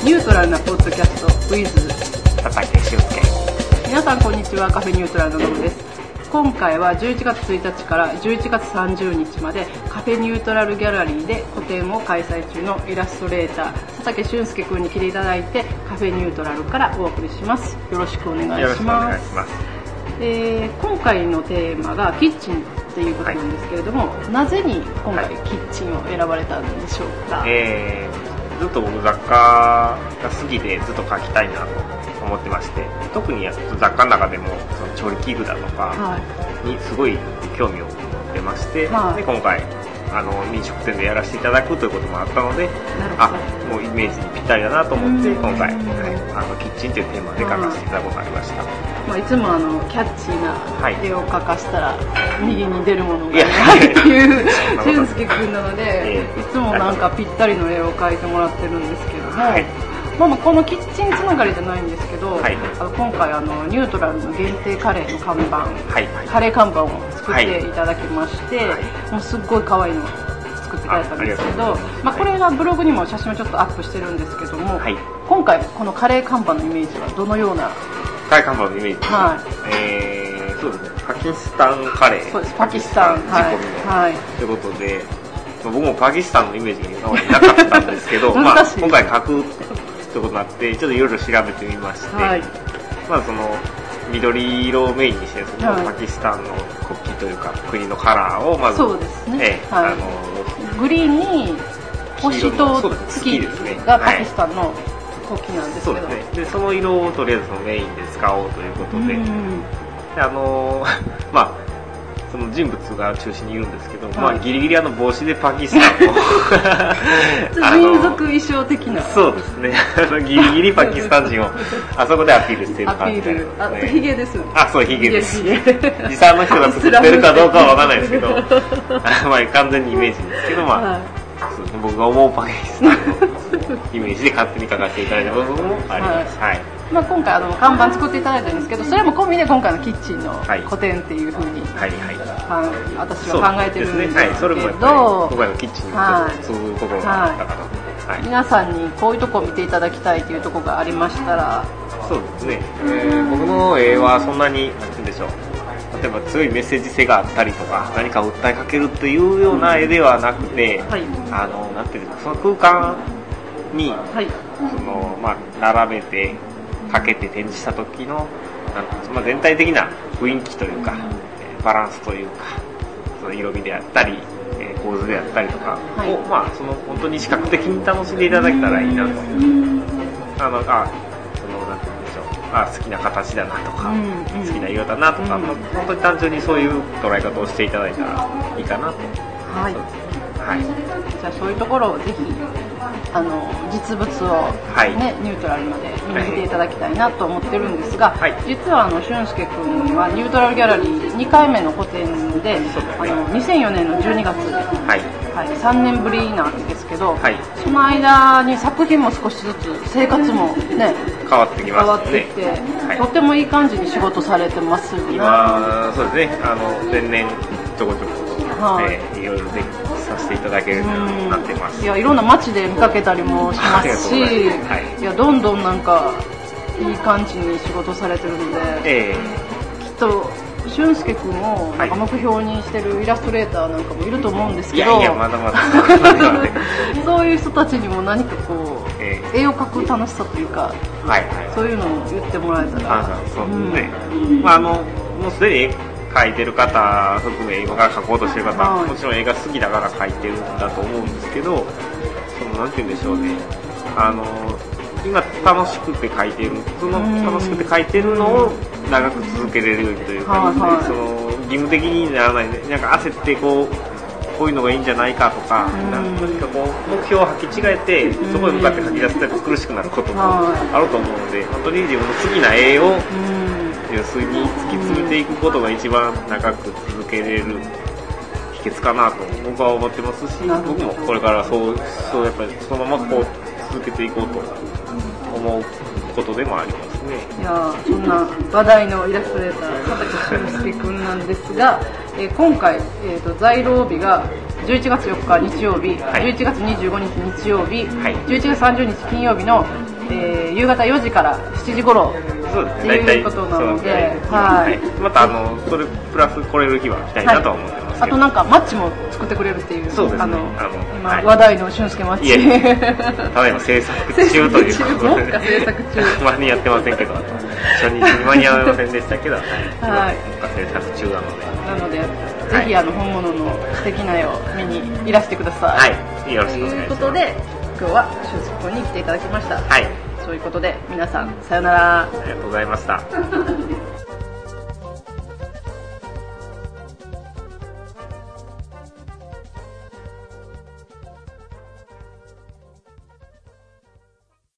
ニュートラルなポッドキャスト with 佐竹俊介。 皆さんこんにちは。カフェニュートラルのノブです。今回は11月1日から11月30日までカフェニュートラルギャラリーで個展を開催中のイラストレーター佐竹俊介くんに来ていただいてカフェニュートラルからお送りします。よろしくお願いします。 よろしくお願いします。 今回のテーマがキッチンっていうことなんですけれども、なぜに今回キッチンを選ばれたんでしょうか。 ずっと僕雑貨が好きでずっと描きたいなと思ってまして、特に雑貨の中でもその調理器具だとかにすごい興味を持ってまして、で今回飲食店でやらせていただくということもあったので、もうイメージにぴったりだなと思って今回、キッチンというテーマで描かせていただくことがありました。 いつもキャッチーな絵を描かしたら右に出るものがないっていう俊介くんなので、いつもなんかぴったりの絵を描いてもらってるんですけども、このキッチンつながりじゃないんですけど、今回ニュートラルの限定カレーの看板、カレー看板を作っていただきまして、もうすっごい可愛いのを作っていただいたんですけど、これがブログにも写真をちょっとアップしてるんですけども、今回このカレー看板のイメージはどのようなカレー看板のイメージ、そうですね、パキスタンカレー、 そうです、パキスタン仕込みのということで、僕もパキスタンのイメージが今までなかったんですけど今回書くということになってちょっといろいろ調べてみまして、その緑色をメインにしてですね、パキスタンの国旗というか国のカラーをまず、 そうですね、グリーンに星と月がパキスタンの国旗なんですけど、 そうですね、でその色をとりあえずそのメインで使おうということで、その人物が中心にいるんですけど、ギリギリ帽子でパキスタンを民族衣装的な、 そうですね、ギリギリパキスタン人をあそこでアピールしている感じで、 あとヒゲです。 そうヒゲです。持参の人が作ってるかどうかは分からないですけど完全にイメージですけど、僕が思うパキスタンのイメージで勝手に書かせていただいた部分もあります。 今回看板作っていただいたんですけど、それも込みで今回のキッチンの個展っていう風に私は考えてるんですけど、 それもやっぱり今回のキッチンにそういうところがあったかなと、 皆さんにこういうとこを見ていただきたいというところがありましたら、 そうですね、僕の絵はそんなに何て言うんでしょう、例えば強いメッセージ性があったりとか何か訴えかけるというような絵ではなくて、なんていうかその空間に、並べてかけて展示した時の全体的な雰囲気というか、バランスというか、その色味であったり、構図であったりとかを、その本当に視覚的に楽しんでいただけたらいいなと、なんていうんでしょう、好きな形だなとか、好きな色だなとか、本当に単純にそういう捉え方をしていただいたらいいかなと。 じゃあそういうところをぜひ実物を、ニュートラルまで見に来ていただきたいなと思ってるんですが、実は俊介くんはニュートラルギャラリー2回目の個展で、2004年の12月で、3年ぶりなんですけど、その間に作品も少しずつ生活もね変わってきましたね。 変わってきて、とてもいい感じに仕事されてますよね。 今そうですね、年々ちょこちょこ、いろいろでさせていただけるようになってます。 いろんな街で見かけたりもしますし、どんどんなんかいい感じに仕事されてるので、きっと俊介くんをなんか目標にしてるイラストレーターなんかもいると思うんですけど、 まだまだそういう人たちにも何かこう、絵を描く楽しさというか、そういうのを言ってもらえたら。 そうですね、もうすでに絵描いてる方含め今から描こうとしてる方、もちろん絵が好きだから描いてるんだと思うんですけど、なんて言うんでしょうね、今楽しくて描いてる、その楽しくて描いてるのを長く続けれるようにというか、義務的にならないで、なんか焦ってこういうのがいいんじゃないかとか、何か目標を履き違えてそこに向かって描き出すと苦しくなることもあると思うので、本当に自分の好きな絵を純粋に突き詰めていくことが一番長く続けれる秘訣かなと僕は思ってますし、僕もこれからそうやっぱりそのまま続けていこうと思うことでもありますね。 いやそんな話題のイラストレーター佐竹俊介くんなんですが、今回、在廊日が11月4日日曜日、11月25日日曜日、11月30日金曜日の夕方4時から7時頃そうですね、っていうことなので、はい、 またそれプラス来れる日は来たいなとは思ってますけど、 あとなんかマッチも作ってくれるっていう、 そうですね、 今話題の俊介マッチ、 ただいま制作中ということで、 制作中間に合ってませんけど、初日に間に合いませんでしたけど、はい、制作中なので、 ぜひ本物の素敵な絵を見にいらしてください。 はい、よろしくお願いします。 ということで今日は俊介君に来ていただきました。 はい。 そういうことで皆さんさよなら。 ありがとうございました。